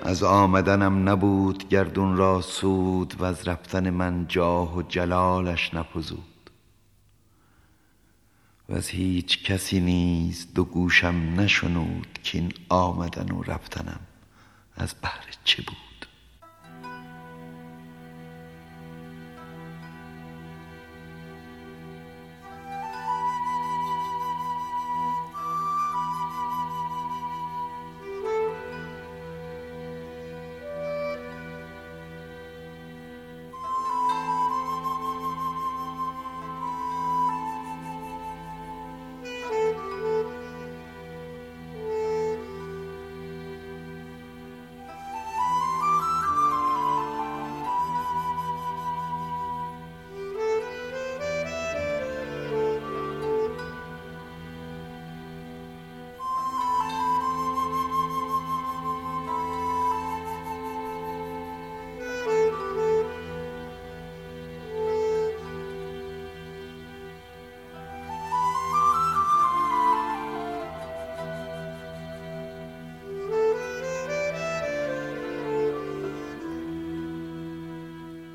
از آمدنم نبود گردون را سود، و از رفتن من جاه و جلالش نفزود. و از هیچ کسی نیز دو گوشم نشنود، کاین آمدن و رفتنم از بهر چه بود.